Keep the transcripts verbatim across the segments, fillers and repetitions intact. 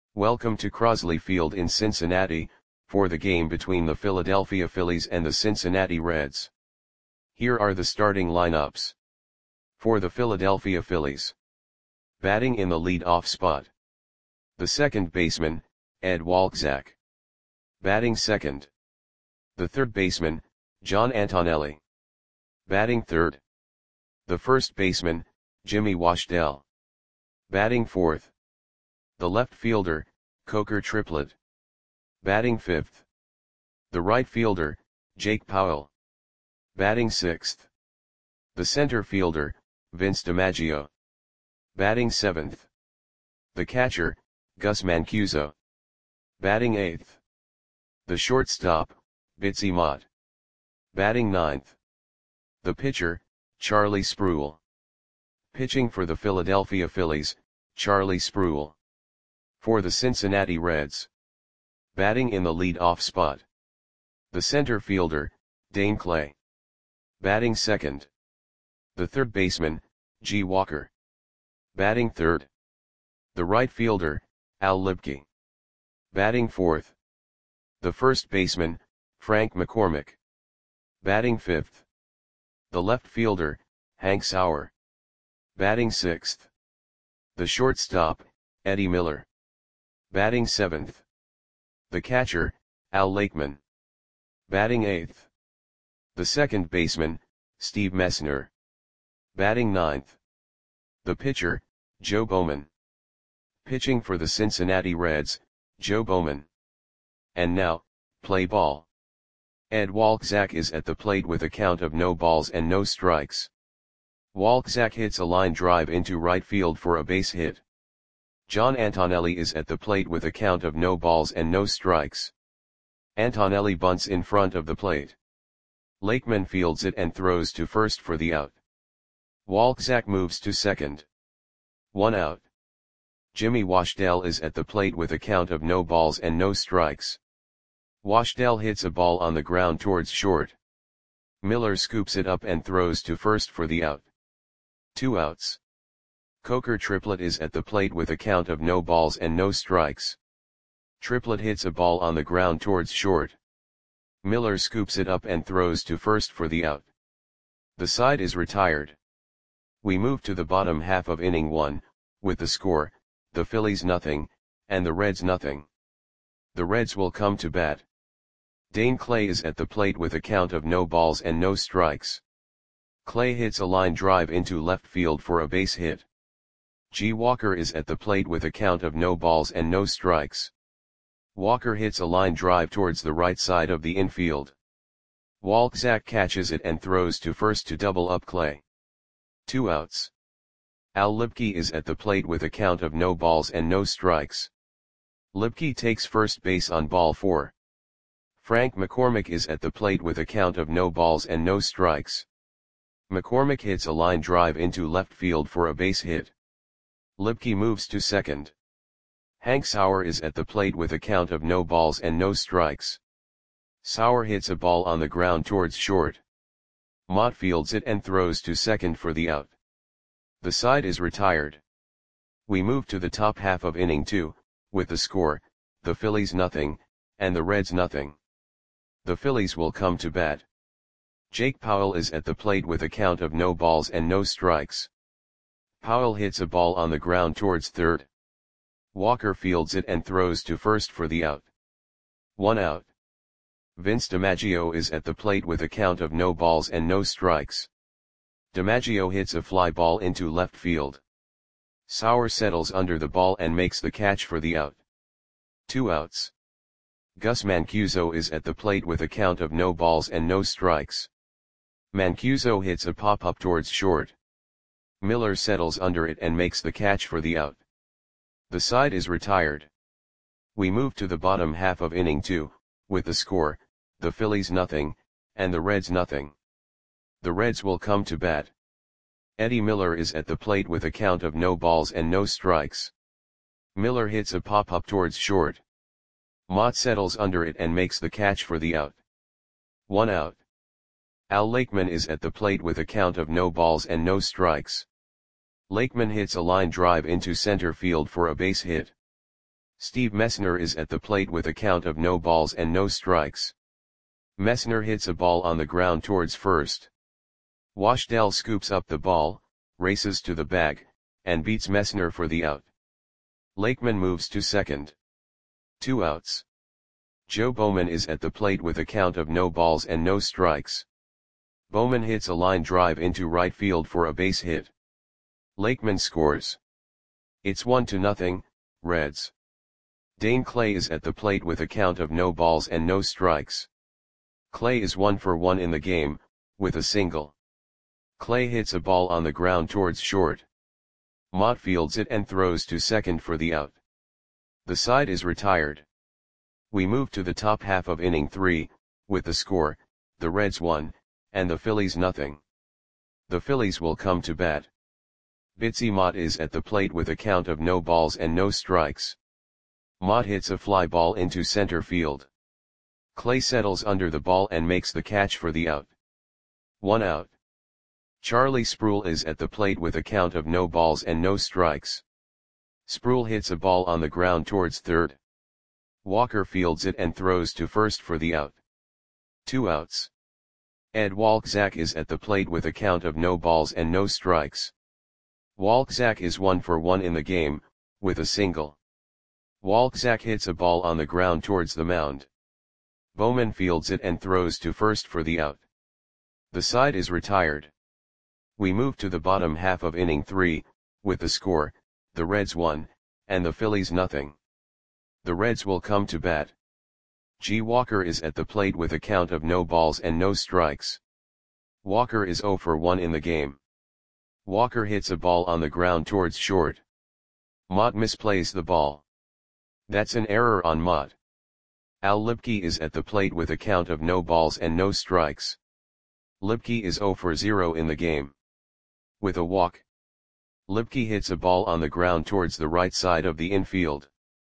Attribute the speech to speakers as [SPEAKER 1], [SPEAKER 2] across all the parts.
[SPEAKER 1] Welcome to Crosley Field in Cincinnati, for the game between the Philadelphia Phillies and the Cincinnati Reds. Here are the starting lineups. For the Philadelphia Phillies. Batting in the lead-off spot. The second baseman, Ed Walczak. Batting second. The third baseman, John Antonelli. Batting third. The first baseman, Jimmy Washdell. Batting fourth. The left fielder, Coker Triplett. Batting fifth. The right fielder, Jake Powell. Batting sixth. The center fielder, Vince DiMaggio. Batting seventh. The catcher, Gus Mancuso. Batting eighth. The shortstop, Bitsy Mott. Batting ninth. The pitcher, Charlie Spruill. Pitching for the Philadelphia Phillies, Charlie Spruill. For the Cincinnati Reds. Batting in the lead-off spot. The center fielder, Dane Clay. Batting second. The third baseman, G. Walker. Batting third. The right fielder, Al Lipke. Batting fourth. The first baseman, Frank McCormick. Batting fifth. The left fielder, Hank Sauer. Batting sixth. The shortstop, Eddie Miller. Batting seventh. The catcher, Al Lakeman. Batting eighth. The second baseman, Steve Messner. Batting ninth. The pitcher, Joe Bowman. Pitching for the Cincinnati Reds, Joe Bowman. And now, play ball. Ed Walczak is at the plate with a count of no balls and no strikes. Walczak hits a line drive into right field for a base hit. John Antonelli is at the plate with a count of no balls and no strikes. Antonelli bunts in front of the plate. Lakeman fields it and throws to first for the out. Walczak moves to second. One out. Jimmy Washdell is at the plate with a count of no balls and no strikes. Washdell hits a ball on the ground towards short. Miller scoops it up and throws to first for the out. Two outs. Coker Triplett is at the plate with a count of no balls and no strikes. Triplett hits a ball on the ground towards short. Miller scoops it up and throws to first for the out. The side is retired. We move to the bottom half of inning one, with the score, the Phillies nothing, and the Reds nothing. The Reds will come to bat. Dane Clay is at the plate with a count of no balls and no strikes. Clay hits a line drive into left field for a base hit. G. Walker is at the plate with a count of no balls and no strikes. Walker hits a line drive towards the right side of the infield. Walczak catches it and throws to first to double up Clay. Two outs. Al Lipke is at the plate with a count of no balls and no strikes. Lipke takes first base on ball four. Frank McCormick is at the plate with a count of no balls and no strikes. McCormick hits a line drive into left field for a base hit. Lipke moves to second. Hank Sauer is at the plate with a count of no balls and no strikes. Sauer hits a ball on the ground towards short. Mott fields it and throws to second for the out. The side is retired. We move to the top half of inning two, with the score, the Phillies nothing, and the Reds nothing. The Phillies will come to bat. Jake Powell is at the plate with a count of no balls and no strikes. Powell hits a ball on the ground towards third. Walker fields it and throws to first for the out. One out. Vince DiMaggio is at the plate with a count of no balls and no strikes. DiMaggio hits a fly ball into left field. Sauer settles under the ball and makes the catch for the out. Two outs. Gus Mancuso is at the plate with a count of no balls and no strikes. Mancuso hits a pop-up towards short. Miller settles under it and makes the catch for the out. The side is retired. We move to the bottom half of inning two, with the score, the Phillies nothing, and the Reds nothing. The Reds will come to bat. Eddie Miller is at the plate with a count of no balls and no strikes. Miller hits a pop-up towards short. Mott settles under it and makes the catch for the out. One out. Al Lakeman is at the plate with a count of no balls and no strikes. Lakeman hits a line drive into center field for a base hit. Steve Messner is at the plate with a count of no balls and no strikes. Messner hits a ball on the ground towards first. Washdell scoops up the ball, races to the bag, and beats Messner for the out. Lakeman moves to second. Two outs. Joe Bowman is at the plate with a count of no balls and no strikes. Bowman hits a line drive into right field for a base hit. Lakeman scores. It's one to nothing, Reds. Dane Clay is at the plate with a count of no balls and no strikes. Clay is one for one in the game, with a single. Clay hits a ball on the ground towards short. Mott fields it and throws to second for the out. The side is retired. We move to the top half of inning three, with the score, the Reds one, and the Phillies nothing. The Phillies will come to bat. Bitsy Mott is at the plate with a count of no balls and no strikes. Mott hits a fly ball into center field. Clay settles under the ball and makes the catch for the out. One out. Charlie Sproul is at the plate with a count of no balls and no strikes. Sproul hits a ball on the ground towards third. Walker fields it and throws to first for the out. Two outs. Ed Walczak is at the plate with a count of no balls and no strikes. Walczak is one for one in the game, with a single. Walczak hits a ball on the ground towards the mound. Bowman fields it and throws to first for the out. The side is retired. We move to the bottom half of inning three, with the score, the Reds one, and the Phillies nothing. The Reds will come to bat. G. Walker is at the plate with a count of no balls and no strikes. Walker is zero for one in the game. Walker hits a ball on the ground towards short. Mott misplays the ball. That's an error on Mott. Al Lipke is at the plate with a count of no balls and no strikes. Lipke is zero for zero in the game. With a walk. Lipke hits a ball on the ground towards the right side of the infield.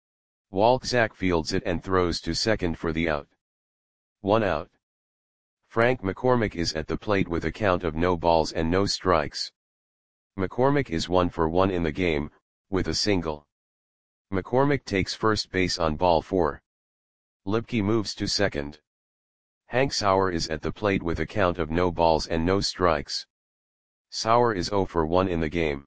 [SPEAKER 1] Walczak fields it and throws to second for the out. One out. Frank McCormick is at the plate with a count of no balls and no strikes. McCormick is one for one in the game, with a single. McCormick takes first base on ball four. Lipke moves to second. Hank Sauer is at the plate with a count of no balls and no strikes. Sauer is zero for one in the game.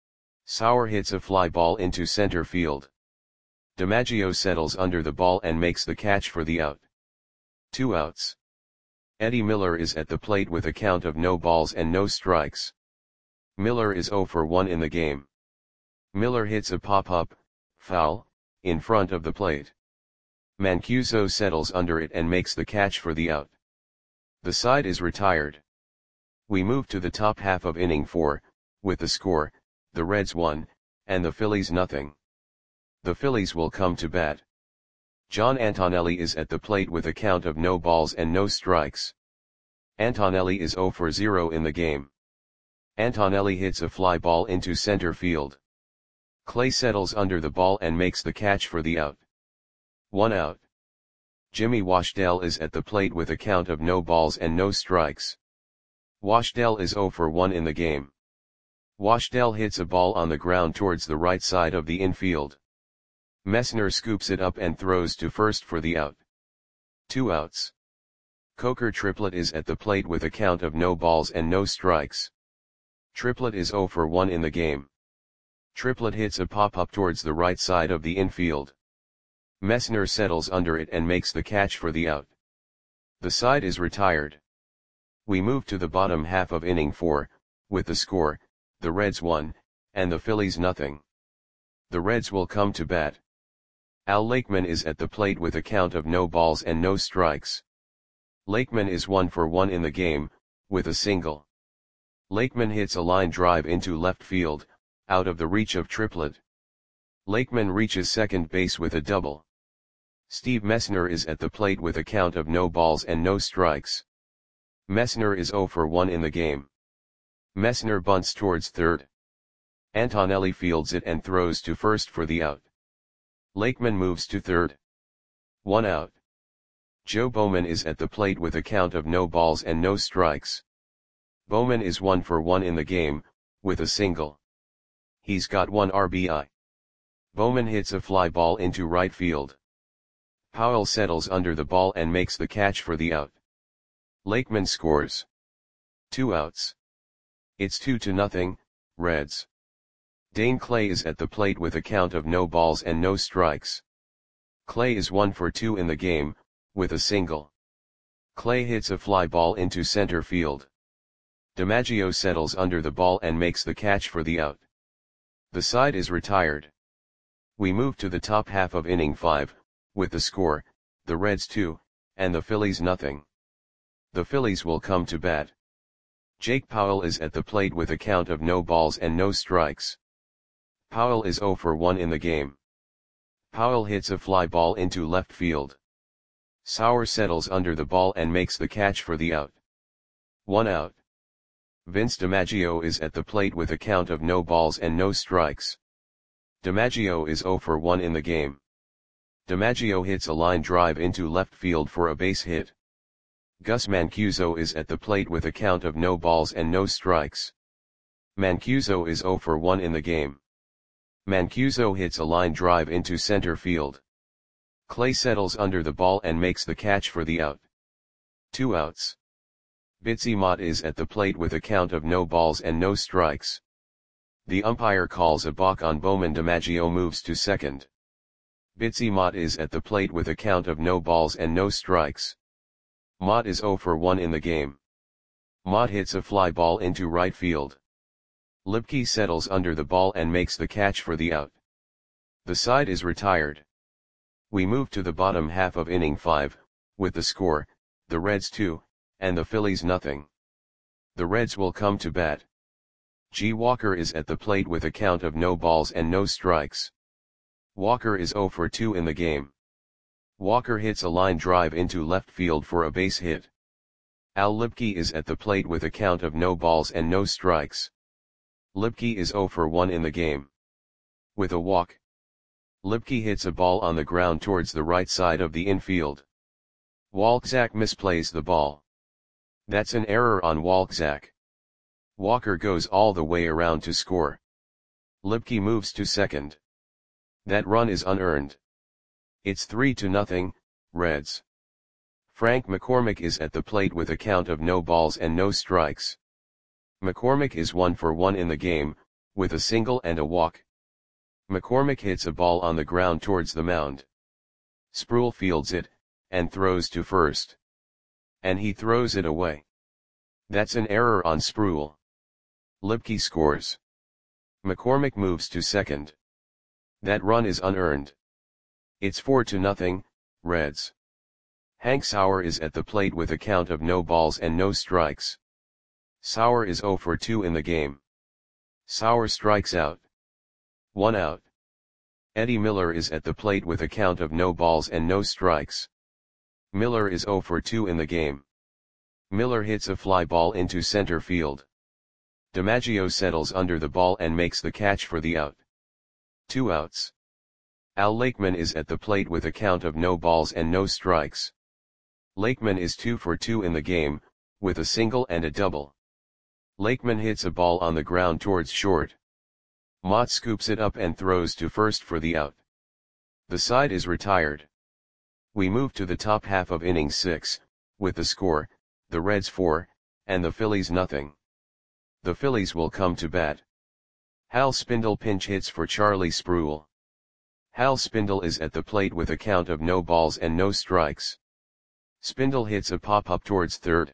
[SPEAKER 1] Sauer hits a fly ball into center field. DiMaggio settles under the ball and makes the catch for the out. Two outs. Eddie Miller is at the plate with a count of no balls and no strikes. Miller is zero for one in the game. Miller hits a pop-up, foul, in front of the plate. Mancuso settles under it and makes the catch for the out. The side is retired. We move to the top half of inning four, with the score, the Reds one, and the Phillies nothing. The Phillies will come to bat. John Antonelli is at the plate with a count of no balls and no strikes. Antonelli is zero for zero in the game. Antonelli hits a fly ball into center field. Clay settles under the ball and makes the catch for the out. One out. Jimmy Washdell is at the plate with a count of no balls and no strikes. Washdell is zero for one in the game. Washdell hits a ball on the ground towards the right side of the infield. Messner scoops it up and throws to first for the out. Two outs. Coker Triplett is at the plate with a count of no balls and no strikes. Triplett is zero for one in the game. Triplett hits a pop-up towards the right side of the infield. Messner settles under it and makes the catch for the out. The side is retired. We move to the bottom half of inning four, with the score, the Reds one, and the Phillies nothing. The Reds will come to bat. Al Lakeman is at the plate with a count of no balls and no strikes. Lakeman is one for one in the game, with a single. Lakeman hits a line drive into left field, out of the reach of Triplett. Lakeman reaches second base with a double. Steve Messner is at the plate with a count of no balls and no strikes. Messner is zero for one in the game. Messner bunts towards third. Antonelli fields it and throws to first for the out. Lakeman moves to third. One out. Joe Bowman is at the plate with a count of no balls and no strikes. Bowman is one for one in the game, with a single. He's got one R B I. Bowman hits a fly ball into right field. Powell settles under the ball and makes the catch for the out. Lakeman scores. Two outs. It's two to nothing, Reds. Dane Clay is at the plate with a count of no balls and no strikes. Clay is one for two in the game, with a single. Clay hits a fly ball into center field. DiMaggio settles under the ball and makes the catch for the out. The side is retired. We move to the top half of inning five, with the score, the Reds two, and the Phillies nothing. The Phillies will come to bat. Jake Powell is at the plate with a count of no balls and no strikes. Powell is oh for one in the game. Powell hits a fly ball into left field. Sauer settles under the ball and makes the catch for the out. One out. Vince DiMaggio is at the plate with a count of no balls and no strikes. DiMaggio is oh for one in the game. DiMaggio hits a line drive into left field for a base hit. Gus Mancuso is at the plate with a count of no balls and no strikes. Mancuso is oh for one in the game. Mancuso hits a line drive into center field. Clay settles under the ball and makes the catch for the out. Two outs. Bitsy Mott is at the plate with a count of no balls and no strikes. The umpire calls a balk on Bowman. DiMaggio moves to second. Bitsy Mott is at the plate with a count of no balls and no strikes. Mott is oh for one in the game. Mott hits a fly ball into right field. Lipke settles under the ball and makes the catch for the out. The side is retired. We move to the bottom half of inning five, with the score, the Reds two, and the Phillies nothing. The Reds will come to bat. G. Walker is at the plate with a count of no balls and no strikes. Walker is oh for two in the game. Walker hits a line drive into left field for a base hit. Al Lipke is at the plate with a count of no balls and no strikes. Lipke is oh for one in the game. With a walk. Lipke hits a ball on the ground towards the right side of the infield. Walczak misplays the ball. That's an error on Walczak. Walker goes all the way around to score. Lipke moves to second. That run is unearned. It's three to nothing, Reds. Frank McCormick is at the plate with a count of no balls and no strikes. McCormick is one for one in the game, with a single and a walk. McCormick hits a ball on the ground towards the mound. Sproul fields it, and throws to first. And he throws it away. That's an error on Sproul. Lipke scores. McCormick moves to second. That run is unearned. It's four to nothing, Reds. Hank Sauer is at the plate with a count of no balls and no strikes. Sauer is oh for two in the game. Sauer strikes out. One out. Eddie Miller is at the plate with a count of no balls and no strikes. Miller is oh for two in the game. Miller hits a fly ball into center field. DiMaggio settles under the ball and makes the catch for the out. Two outs. Al Lakeman is at the plate with a count of no balls and no strikes. Lakeman is two for two in the game, with a single and a double. Lakeman hits a ball on the ground towards short. Mott scoops it up and throws to first for the out. The side is retired. We move to the top half of inning six, with the score, the Reds four, and the Phillies nothing. The Phillies will come to bat. Hal Spindle pinch hits for Charlie Sproul. Hal Spindle is at the plate with a count of no balls and no strikes. Spindle hits a pop-up towards third.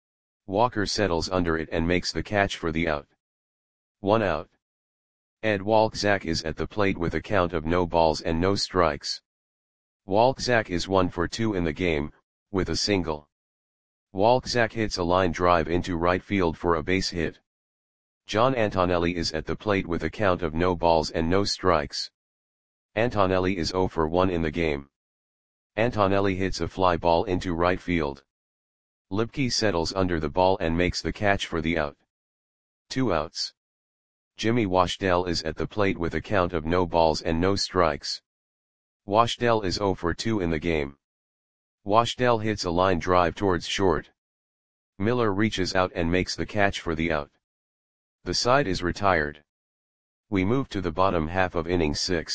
[SPEAKER 1] Walker settles under it and makes the catch for the out. One out. Ed Walczak is at the plate with a count of no balls and no strikes. Walczak is one for two in the game, with a single. Walczak hits a line drive into right field for a base hit. John Antonelli is at the plate with a count of no balls and no strikes. Antonelli is oh for one in the game. Antonelli hits a fly ball into right field. Lipke settles under the ball and makes the catch for the out. Two outs. Jimmy Washdell is at the plate with a count of no balls and no strikes. Washdell is oh for two in the game. Washdell hits a line drive towards short. Miller reaches out and makes the catch for the out. The side is retired. We move to the bottom half of inning six,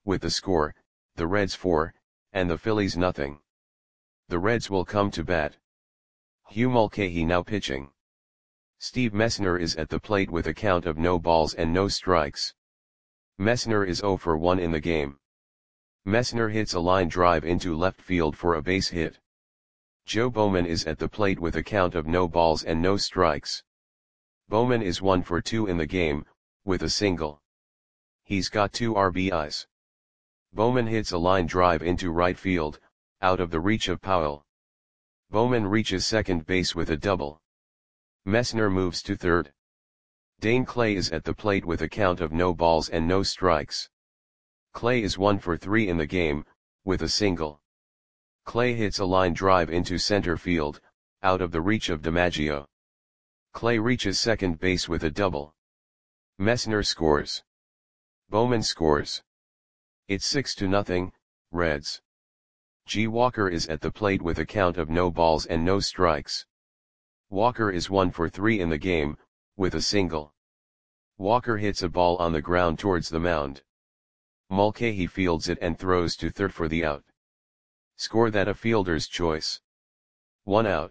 [SPEAKER 1] with the score, the Reds four, and the Phillies nothing. The Reds will come to bat. Hugh Mulcahy now pitching. Steve Messner is at the plate with a count of no balls and no strikes. Messner is zero for one in the game. Messner hits a line drive into left field for a base hit. Joe Bowman is at the plate with a count of no balls and no strikes. Bowman is one for two in the game, with a single. He's got two R B Is. Bowman hits a line drive into right field, out of the reach of Powell. Bowman reaches second base with a double. Messner moves to third. Dane Clay is at the plate with a count of no balls and no strikes. Clay is one for three in the game, with a single. Clay hits a line drive into center field, out of the reach of DiMaggio. Clay reaches second base with a double. Messner scores. Bowman scores. It's six to nothing, Reds. G. Walker is at the plate with a count of no balls and no strikes. Walker is one for three in the game, with a single. Walker hits a ball on the ground towards the mound. Mulcahy fields it and throws to third for the out. Score that a fielder's choice. One out.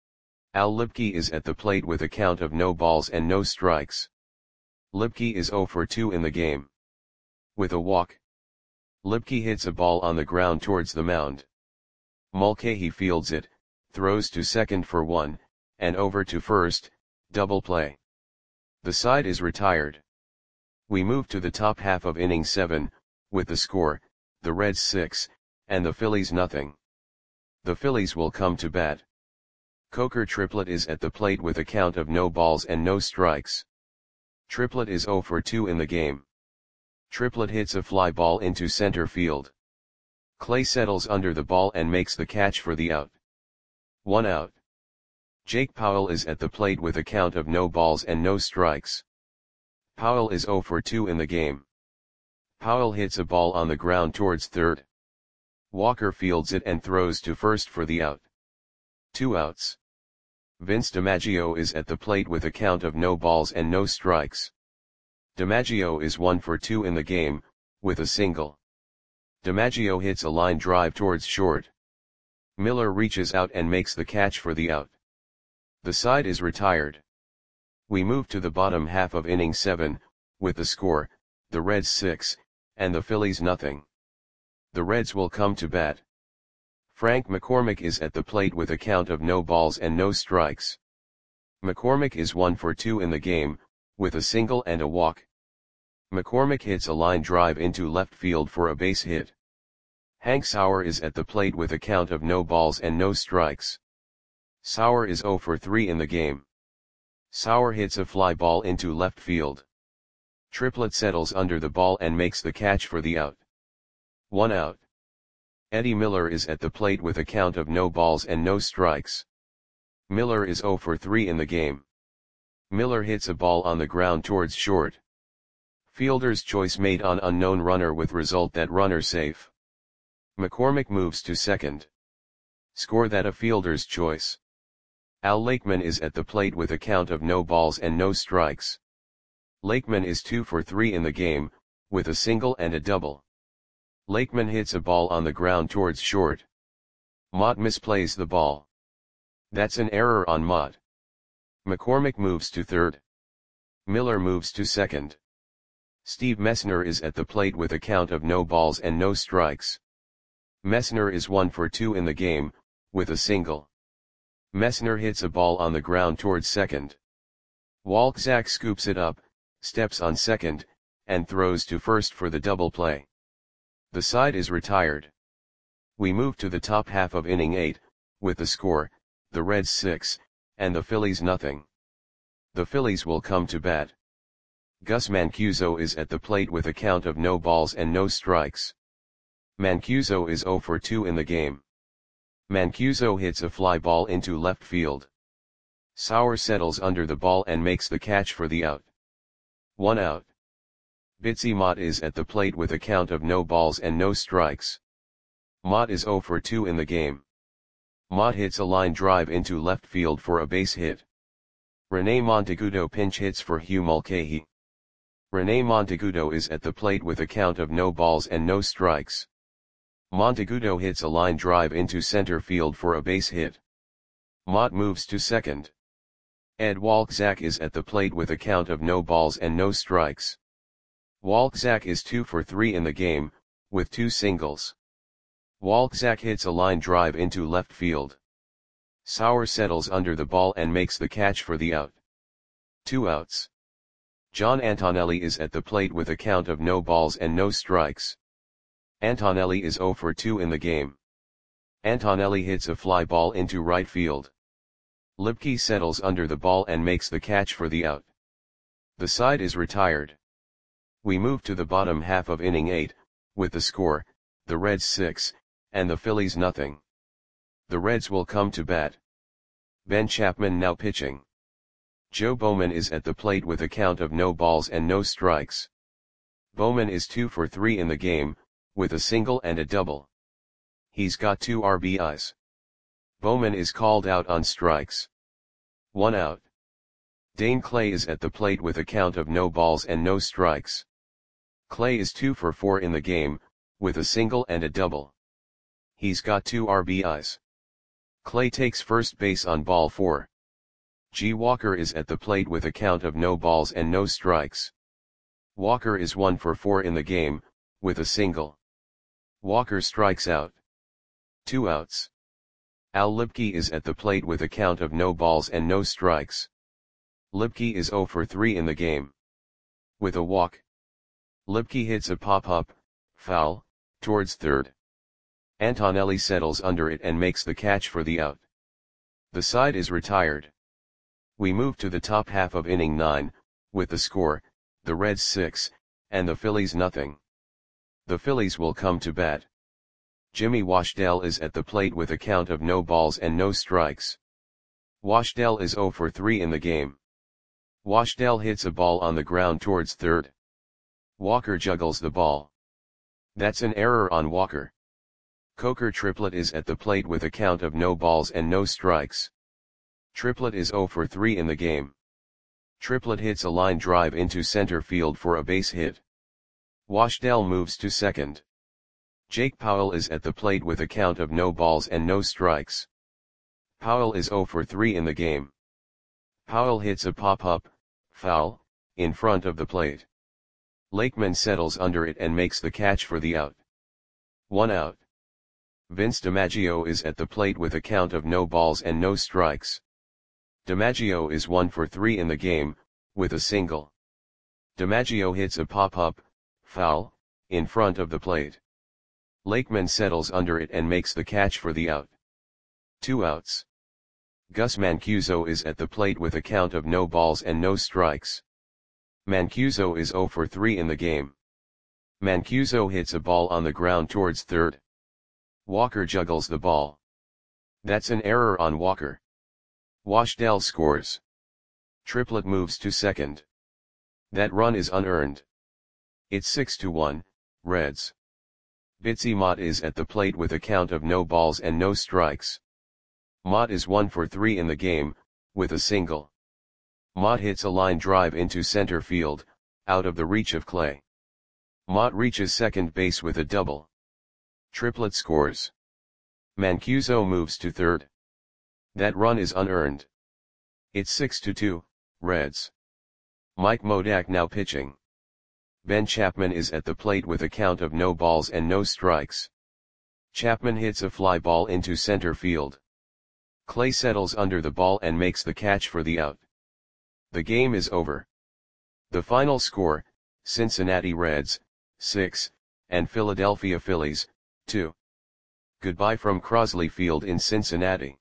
[SPEAKER 1] Al Lipke is at the plate with a count of no balls and no strikes. Lipke is zero for two in the game. With a walk. Lipke hits a ball on the ground towards the mound. Mulcahy fields it, throws to second for one, and over to first, double play. The side is retired. We move to the top half of inning seven, with the score, the Reds six, and the Phillies nothing. The Phillies will come to bat. Coker Triplett is at the plate with a count of no balls and no strikes. Triplett is zero for two in the game. Triplett hits a fly ball into center field. Clay settles under the ball and makes the catch for the out. One out. Jake Powell is at the plate with a count of no balls and no strikes. Powell is zero for two in the game. Powell hits a ball on the ground towards third. Walker fields it and throws to first for the out. Two outs. Vince DiMaggio is at the plate with a count of no balls and no strikes. DiMaggio is one for two in the game, with a single. DiMaggio hits a line drive towards short. Miller reaches out and makes the catch for the out. The side is retired. We move to the bottom half of inning seven, with the score, the Reds six, and the Phillies nothing. The Reds will come to bat. Frank McCormick is at the plate with a count of no balls and no strikes. McCormick is one for two in the game, with a single and a walk. McCormick hits a line drive into left field for a base hit. Hank Sauer is at the plate with a count of no balls and no strikes. Sauer is zero for three in the game. Sauer hits a fly ball into left field. Triplett settles under the ball and makes the catch for the out. One out. Eddie Miller is at the plate with a count of no balls and no strikes. Miller is zero for three in the game. Miller hits a ball on the ground towards short. Fielder's choice made on unknown runner with result that runner safe. McCormick moves to second. Score that a fielder's choice. Al Lakeman is at the plate with a count of no balls and no strikes. Lakeman is two for three in the game, with a single and a double. Lakeman hits a ball on the ground towards short. Mott misplays the ball. That's an error on Mott. McCormick moves to third. Miller moves to second. Steve Messner is at the plate with a count of no balls and no strikes. Messner is one for two in the game, with a single. Messner hits a ball on the ground towards second. Walczak scoops it up, steps on second, and throws to first for the double play. The side is retired. We move to the top half of inning eight, with the score, the Reds six, and the Phillies nothing. The Phillies will come to bat. Gus Mancuso is at the plate with a count of no balls and no strikes. Mancuso is zero for two in the game. Mancuso hits a fly ball into left field. Sauer settles under the ball and makes the catch for the out. One out. Bitsy Mott is at the plate with a count of no balls and no strikes. Mott is zero for two in the game. Mott hits a line drive into left field for a base hit. Rene Monteagudo pinch hits for Hugh Mulcahy. Rene Monteagudo is at the plate with a count of no balls and no strikes. Monteagudo hits a line drive into center field for a base hit. Mott moves to second. Ed Walczak is at the plate with a count of no balls and no strikes. Walczak is two for three in the game, with two singles. Walczak hits a line drive into left field. Sauer settles under the ball and makes the catch for the out. Two outs. John Antonelli is at the plate with a count of no balls and no strikes. Antonelli is zero for two in the game. Antonelli hits a fly ball into right field. Lipke settles under the ball and makes the catch for the out. The side is retired. We move to the bottom half of inning eight, with the score, the Reds six, and the Phillies nothing. The Reds will come to bat. Ben Chapman now pitching. Joe Bowman is at the plate with a count of no balls and no strikes. Bowman is two for three in the game, with a single and a double. He's got two R B Is. Bowman is called out on strikes. One out. Dane Clay is at the plate with a count of no balls and no strikes. Clay is two for four in the game, with a single and a double. He's got two R B Is. Clay takes first base on ball four. G. Walker is at the plate with a count of no balls and no strikes. Walker is one for four in the game, with a single. Walker strikes out. Two outs. Al Lipke is at the plate with a count of no balls and no strikes. Lipke is zero for three in the game. With a walk. Lipke hits a pop-up, foul, towards third. Antonelli settles under it and makes the catch for the out. The side is retired. We move to the top half of inning nine, with the score, the Reds six, and the Phillies nothing. The Phillies will come to bat. Jimmy Washdell is at the plate with a count of no balls and no strikes. Washdell is zero for three in the game. Washdell hits a ball on the ground towards third. Walker juggles the ball. That's an error on Walker. Coker Triplett is at the plate with a count of no balls and no strikes. Triplett is zero for three in the game. Triplett hits a line drive into center field for a base hit. Washdell moves to second. Jake Powell is at the plate with a count of no balls and no strikes. Powell is zero for three in the game. Powell hits a pop-up, foul, in front of the plate. Lakeman settles under it and makes the catch for the out. One out. Vince DiMaggio is at the plate with a count of no balls and no strikes. DiMaggio is one for three in the game, with a single. DiMaggio hits a pop-up, foul, in front of the plate. Lakeman settles under it and makes the catch for the out. Two outs. Gus Mancuso is at the plate with a count of no balls and no strikes. Mancuso is zero for three in the game. Mancuso hits a ball on the ground towards third. Walker juggles the ball. That's an error on Walker. Washdell scores. Triplett moves to second. That run is unearned. It's six to one, Reds. Bitsy Mott is at the plate with a count of no balls and no strikes. Mott is one for three in the game, with a single. Mott hits a line drive into center field, out of the reach of Clay. Mott reaches second base with a double. Triplett scores. Mancuso moves to third. That run is unearned. It's six to two, Reds. Mike Modak now pitching. Ben Chapman is at the plate with a count of no balls and no strikes. Chapman hits a fly ball into center field. Clay settles under the ball and makes the catch for the out. The game is over. The final score, Cincinnati Reds, six, and Philadelphia Phillies, two. Goodbye from Crosley Field in Cincinnati.